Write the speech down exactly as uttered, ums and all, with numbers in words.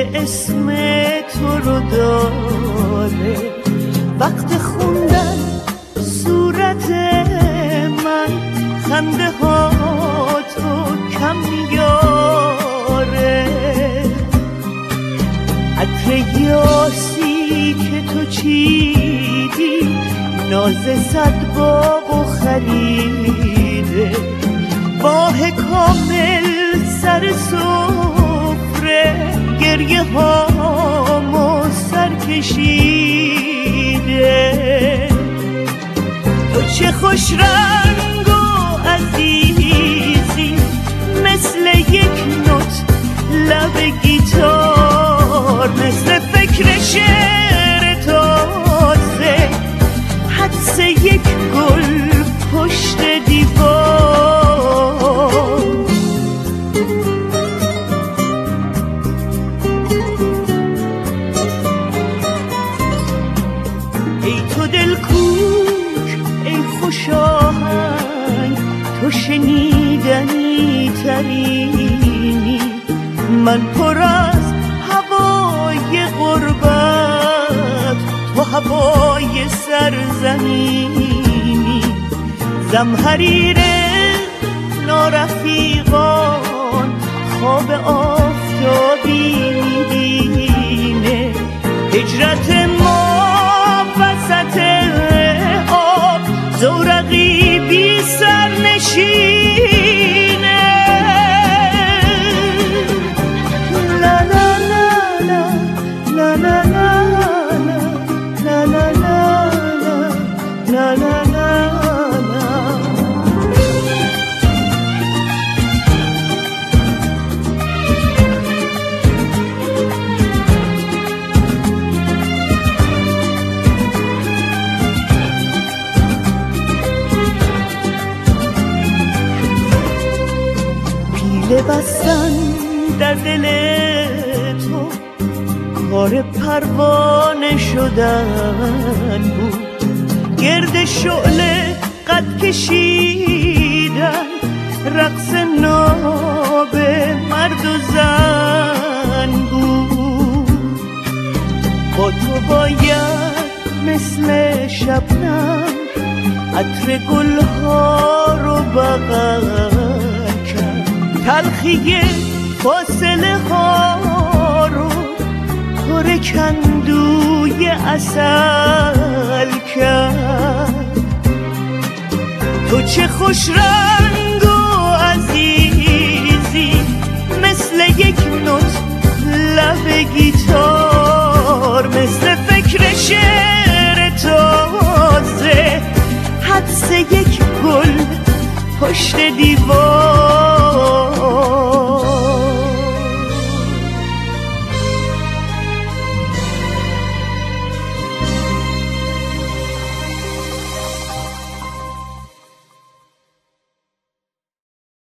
که اسم تو رو داره، وقت خوندن صورت من خنده ها تو کم میاره. عطر یاسی که تو چیدی ناز صد باغ و خریده، ماه کامل سر سفره گریه هامو سر کشیده. تو چه خوش رنگ و عزیزی، مثل یک نوت لب گیتار، مثل فکر شعر تازه، حدس یک گل پشت دیوار. ای تو دلکوش، ای خوش آهنگ، تو شنیدنی ترینی، من پر از هوای غربت، تو هوای سرزمینی. زمهریر نارفیقان خواب آفتابی میبینه، هجرت ما وسط آب زورقی بی سر نشینه. لا لا لا لا لا لا لا لا لا لا لا. پیله بستن در دل تو کار پروانه شدن بود، گرد شعله قد کشیدن رقص ناب مرد و زن بود. با تو باید مثل شبنم عطر گلها رو بغل کرد، تلخی فاصله ها رو پر کندوی عسل کرد. تو چه خوش رنگ و عزیزی، مثل یک نوت لب گیتار، مثل فکر شعر تازه، حدس یک گل پشت دیوار.